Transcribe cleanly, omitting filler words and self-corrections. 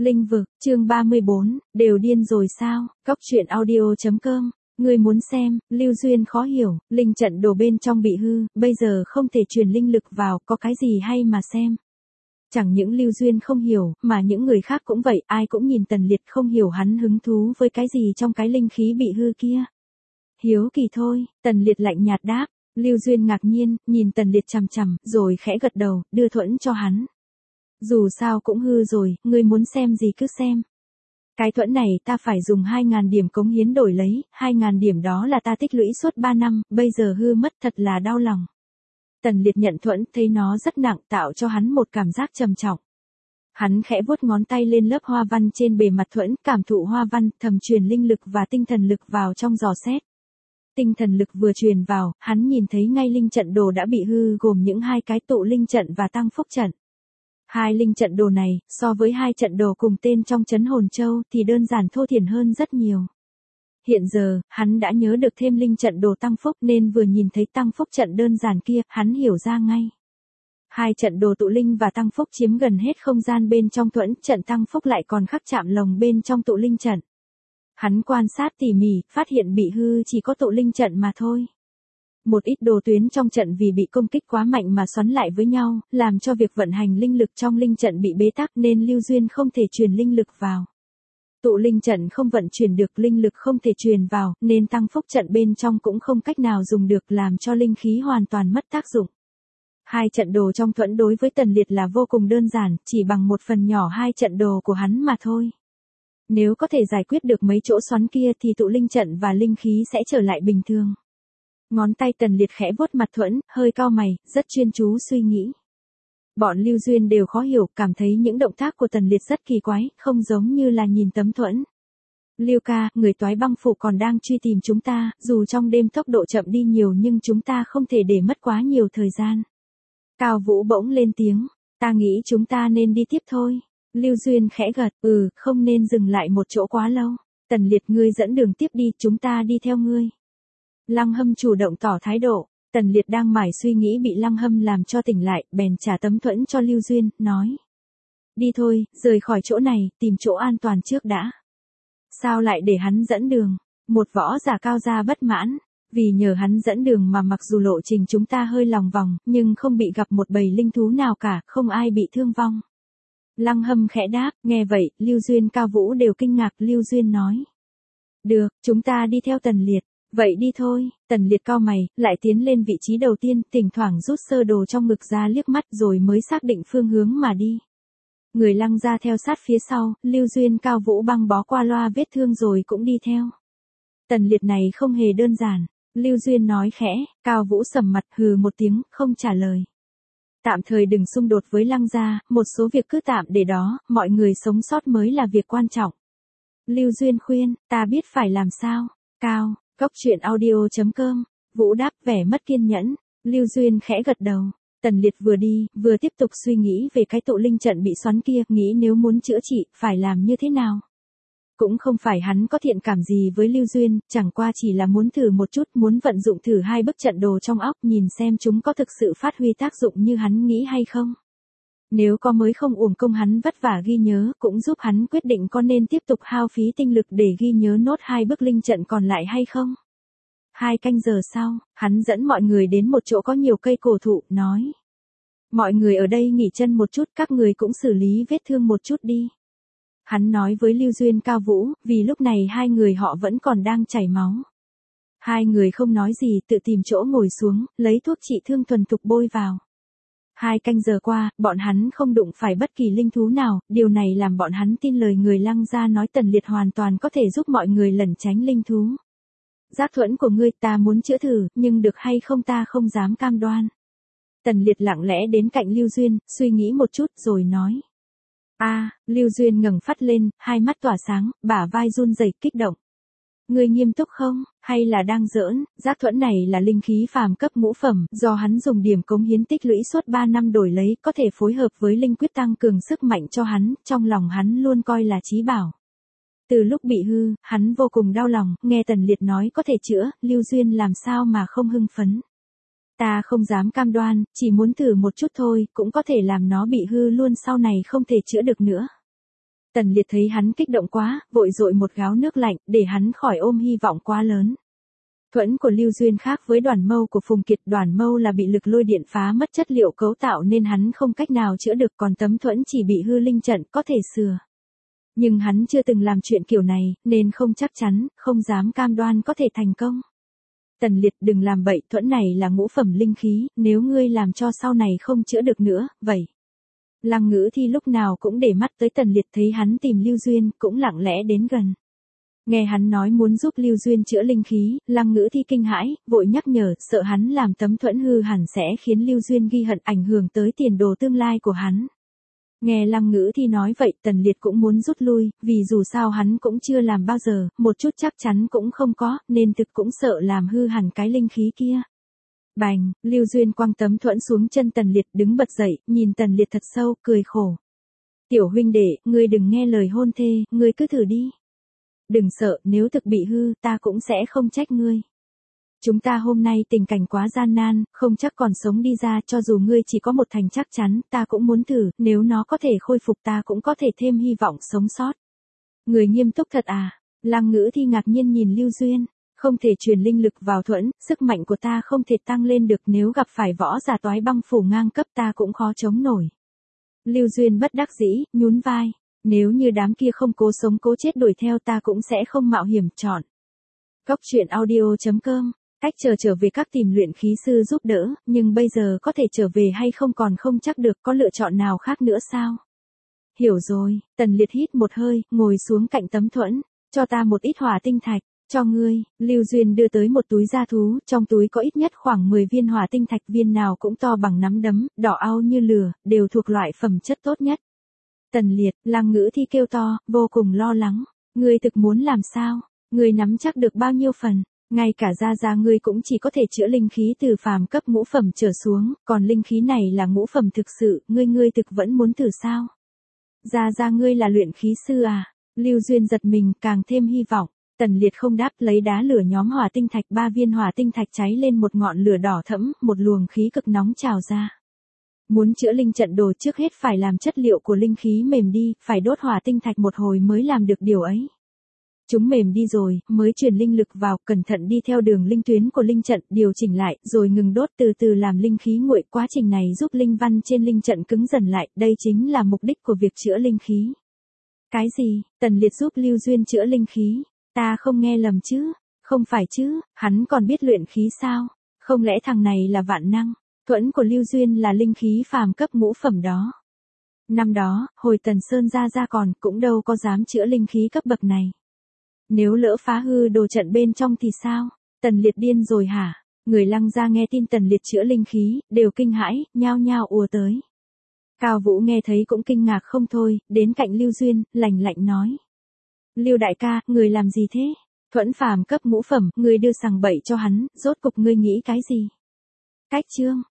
Linh vực, chương 34, đều điên rồi sao? Cóc truyện audio.com. Người muốn xem, Lưu Duyên khó hiểu, linh trận đồ bên trong bị hư, bây giờ không thể truyền linh lực vào, có cái gì hay mà xem. Chẳng những Lưu Duyên không hiểu, mà những người khác cũng vậy, ai cũng nhìn Tần Liệt không hiểu hắn hứng thú với cái gì trong cái linh khí bị hư kia. Hiếu kỳ thôi, Tần Liệt lạnh nhạt đáp. Lưu Duyên ngạc nhiên, nhìn Tần Liệt chằm chằm, rồi khẽ gật đầu, đưa thuẫn cho hắn. Dù sao cũng hư rồi, ngươi muốn xem gì cứ xem. Cái thuẫn này ta phải dùng 2.000 điểm cống hiến đổi lấy, 2.000 điểm đó là ta tích lũy suốt 3 năm, bây giờ hư mất thật là đau lòng. Tần Liệt nhận thuẫn, thấy nó rất nặng, tạo cho hắn một cảm giác trầm trọng. Hắn khẽ vuốt ngón tay lên lớp hoa văn trên bề mặt thuẫn, cảm thụ hoa văn, thầm truyền linh lực và tinh thần lực vào trong dò xét. Tinh thần lực vừa truyền vào, hắn nhìn thấy ngay linh trận đồ đã bị hư gồm những hai cái tụ linh trận và tăng phúc trận. Hai linh trận đồ này, so với hai trận đồ cùng tên trong Trấn Hồn Châu thì đơn giản thô thiển hơn rất nhiều. Hiện giờ, hắn đã nhớ được thêm linh trận đồ tăng phúc nên vừa nhìn thấy tăng phúc trận đơn giản kia, hắn hiểu ra ngay. Hai trận đồ tụ linh và tăng phúc chiếm gần hết không gian bên trong thuẫn, trận tăng phúc lại còn khắc chạm lồng bên trong tụ linh trận. Hắn quan sát tỉ mỉ, phát hiện bị hư chỉ có tụ linh trận mà thôi. Một ít đồ tuyến trong trận vì bị công kích quá mạnh mà xoắn lại với nhau, làm cho việc vận hành linh lực trong linh trận bị bế tắc nên Lưu Duyên không thể truyền linh lực vào. Tụ linh trận không vận chuyển được, linh lực không thể truyền vào, nên tăng phúc trận bên trong cũng không cách nào dùng được, làm cho linh khí hoàn toàn mất tác dụng. Hai trận đồ trong thuẫn đối với Tần Liệt là vô cùng đơn giản, chỉ bằng một phần nhỏ hai trận đồ của hắn mà thôi. Nếu có thể giải quyết được mấy chỗ xoắn kia thì tụ linh trận và linh khí sẽ trở lại bình thường. Ngón tay Tần Liệt khẽ vuốt mặt thuẫn, hơi cau mày, rất chuyên chú suy nghĩ. Bọn Lưu Duyên đều khó hiểu, cảm thấy những động tác của Tần Liệt rất kỳ quái, không giống như là nhìn tấm thuẫn. Lưu ca, người toái băng phủ còn đang truy tìm chúng ta, dù trong đêm tốc độ chậm đi nhiều nhưng chúng ta không thể để mất quá nhiều thời gian. Cao Vũ bỗng lên tiếng, ta nghĩ chúng ta nên đi tiếp thôi. Lưu Duyên khẽ gật, không nên dừng lại một chỗ quá lâu. Tần Liệt, ngươi dẫn đường tiếp đi, chúng ta đi theo ngươi. Lăng Hâm chủ động tỏ thái độ, Tần Liệt đang mải suy nghĩ bị Lăng Hâm làm cho tỉnh lại, bèn trả tấm thuẫn cho Lưu Duyên, nói. Đi thôi, rời khỏi chỗ này, tìm chỗ an toàn trước đã. Sao lại để hắn dẫn đường? Một võ giả cao gia bất mãn, vì nhờ hắn dẫn đường mà mặc dù lộ trình chúng ta hơi lòng vòng, nhưng không bị gặp một bầy linh thú nào cả, không ai bị thương vong. Lăng Hâm khẽ đáp, nghe vậy, Lưu Duyên Cao Vũ đều kinh ngạc, Lưu Duyên nói. Được, chúng ta đi theo Tần Liệt. Vậy đi thôi, Tần Liệt cau mày, lại tiến lên vị trí đầu tiên, thỉnh thoảng rút sơ đồ trong ngực ra liếc mắt rồi mới xác định phương hướng mà đi. Người Lăng ra theo sát phía sau, Lưu Duyên Cao Vũ băng bó qua loa vết thương rồi cũng đi theo. Tần Liệt này không hề đơn giản, Lưu Duyên nói khẽ, Cao Vũ sầm mặt hừ một tiếng, không trả lời. Tạm thời đừng xung đột với Lăng gia, một số việc cứ tạm để đó, mọi người sống sót mới là việc quan trọng. Lưu Duyên khuyên, ta biết phải làm sao, Cao. Cóc truyện audio.com. Vũ đáp vẻ mất kiên nhẫn. Lưu Duyên khẽ gật đầu. Tần Liệt vừa đi, vừa tiếp tục suy nghĩ về cái tụ linh trận bị xoắn kia, nghĩ nếu muốn chữa trị, phải làm như thế nào. Cũng không phải hắn có thiện cảm gì với Lưu Duyên, chẳng qua chỉ là muốn thử một chút, muốn vận dụng thử hai bức trận đồ trong óc, nhìn xem chúng có thực sự phát huy tác dụng như hắn nghĩ hay không. Nếu có mới không uổng công hắn vất vả ghi nhớ, cũng giúp hắn quyết định có nên tiếp tục hao phí tinh lực để ghi nhớ nốt hai bức linh trận còn lại hay không. 2 canh giờ sau, hắn dẫn mọi người đến một chỗ có nhiều cây cổ thụ, nói. Mọi người ở đây nghỉ chân một chút, các người cũng xử lý vết thương một chút đi. Hắn nói với Lưu Duyên Cao Vũ, vì lúc này hai người họ vẫn còn đang chảy máu. Hai người không nói gì, tự tìm chỗ ngồi xuống, lấy thuốc trị thương thuần thục bôi vào. 2 canh giờ qua, bọn hắn không đụng phải bất kỳ linh thú nào, điều này làm bọn hắn tin lời người Lăng gia nói Tần Liệt hoàn toàn có thể giúp mọi người lẩn tránh linh thú. Giác thuẫn của ngươi ta muốn chữa thử, nhưng được hay không ta không dám cam đoan. Tần Liệt lặng lẽ đến cạnh Lưu Duyên, suy nghĩ một chút rồi nói. Lưu Duyên ngẩng phát lên, hai mắt tỏa sáng, bả vai run rẩy kích động. Ngươi nghiêm túc không, hay là đang giỡn? Giác thuẫn này là linh khí phàm cấp ngũ phẩm, do hắn dùng điểm cống hiến tích lũy suốt 3 năm đổi lấy, có thể phối hợp với linh quyết tăng cường sức mạnh cho hắn, trong lòng hắn luôn coi là chí bảo. Từ lúc bị hư, hắn vô cùng đau lòng, nghe Tần Liệt nói có thể chữa, Lưu Duyên làm sao mà không hưng phấn. Ta không dám cam đoan, chỉ muốn thử một chút thôi, cũng có thể làm nó bị hư luôn sau này không thể chữa được nữa. Tần Liệt thấy hắn kích động quá, vội dội một gáo nước lạnh, để hắn khỏi ôm hy vọng quá lớn. Thuẫn của Lưu Duyên khác với đoàn mâu của Phùng Kiệt, đoàn mâu là bị lực lôi điện phá mất chất liệu cấu tạo nên hắn không cách nào chữa được, còn tấm thuẫn chỉ bị hư linh trận, có thể sửa. Nhưng hắn chưa từng làm chuyện kiểu này, nên không chắc chắn, không dám cam đoan có thể thành công. Tần Liệt, đừng làm bậy, thuẫn này là ngũ phẩm linh khí, nếu ngươi làm cho sau này không chữa được nữa, vậy. Lăng Ngữ Thi lúc nào cũng để mắt tới Tần Liệt, thấy hắn tìm Lưu Duyên, cũng lặng lẽ đến gần. Nghe hắn nói muốn giúp Lưu Duyên chữa linh khí, Lăng Ngữ Thi kinh hãi, vội nhắc nhở, sợ hắn làm tấm thuẫn hư hẳn sẽ khiến Lưu Duyên ghi hận, ảnh hưởng tới tiền đồ tương lai của hắn. Nghe Lăng Ngữ Thi nói vậy, Tần Liệt cũng muốn rút lui, vì dù sao hắn cũng chưa làm bao giờ, một chút chắc chắn cũng không có, nên thực cũng sợ làm hư hẳn cái linh khí kia. Bành, Lưu Duyên quăng tấm thuẫn xuống chân Tần Liệt, đứng bật dậy, nhìn Tần Liệt thật sâu, cười khổ. Tiểu huynh đệ, ngươi đừng nghe lời hôn thê, ngươi cứ thử đi. Đừng sợ, nếu thực bị hư, ta cũng sẽ không trách ngươi. Chúng ta hôm nay tình cảnh quá gian nan, không chắc còn sống đi ra, cho dù ngươi chỉ có một thành chắc chắn, ta cũng muốn thử, nếu nó có thể khôi phục ta cũng có thể thêm hy vọng sống sót. Người nghiêm túc thật à? Lăng Ngữ Thi ngạc nhiên nhìn Lưu Duyên, không thể truyền linh lực vào thuẫn, sức mạnh của ta không thể tăng lên được, nếu gặp phải võ giả toái băng phủ ngang cấp ta cũng khó chống nổi. Lưu Duyên bất đắc dĩ, nhún vai. Nếu như đám kia không cố sống cố chết đuổi theo ta cũng sẽ không mạo hiểm chọn. Góc truyện audio.com. Cách trở về các tìm luyện khí sư giúp đỡ, nhưng bây giờ có thể trở về hay không còn không chắc được, có lựa chọn nào khác nữa sao? Hiểu rồi, Tần Liệt hít một hơi, ngồi xuống cạnh tấm thuẫn, cho ta một ít hỏa tinh thạch, cho ngươi. Lưu Duyên đưa tới một túi da thú, trong túi có ít nhất khoảng 10 viên hỏa tinh thạch, viên nào cũng to bằng nắm đấm, đỏ au như lửa, đều thuộc loại phẩm chất tốt nhất. Tần Liệt, Lăng Ngữ Thi kêu to, vô cùng lo lắng. Ngươi thực muốn làm sao? Ngươi nắm chắc được bao nhiêu phần? Ngay cả gia ngươi cũng chỉ có thể chữa linh khí từ phàm cấp ngũ phẩm trở xuống, còn linh khí này là ngũ phẩm thực sự, ngươi thực vẫn muốn thử sao? Gia ngươi là luyện khí sư à? Lưu Duyên giật mình, càng thêm hy vọng. Tần Liệt không đáp, lấy đá lửa nhóm hỏa tinh thạch, 3 viên hỏa tinh thạch cháy lên một ngọn lửa đỏ thẫm, một luồng khí cực nóng trào ra. Muốn chữa linh trận đồ trước hết phải làm chất liệu của linh khí mềm đi, phải đốt hỏa tinh thạch một hồi mới làm được điều ấy. Chúng mềm đi rồi, mới truyền linh lực vào, cẩn thận đi theo đường linh tuyến của linh trận, điều chỉnh lại, rồi ngừng đốt, từ từ làm linh khí nguội, quá trình này giúp linh văn trên linh trận cứng dần lại, đây chính là mục đích của việc chữa linh khí. Cái gì? Tần Liệt giúp Lưu Duyên chữa linh khí? Ta không nghe lầm chứ? Không phải chứ, hắn còn biết luyện khí sao? Không lẽ thằng này là vạn năng? Thuẫn của Lưu Duyên là linh khí phàm cấp ngũ phẩm đó. Năm đó, hồi Tần Sơn ra còn, cũng đâu có dám chữa linh khí cấp bậc này. Nếu lỡ phá hư đồ trận bên trong thì sao? Tần Liệt điên rồi hả? Người Lăng gia nghe tin Tần Liệt chữa linh khí, đều kinh hãi, nhao nhao ùa tới. Cao Vũ nghe thấy cũng kinh ngạc không thôi, đến cạnh Lưu Duyên, lạnh lạnh nói. Lưu đại ca, người làm gì thế? Thuẫn phàm cấp ngũ phẩm, người đưa sằng bậy cho hắn, rốt cục ngươi nghĩ cái gì? Cách chương.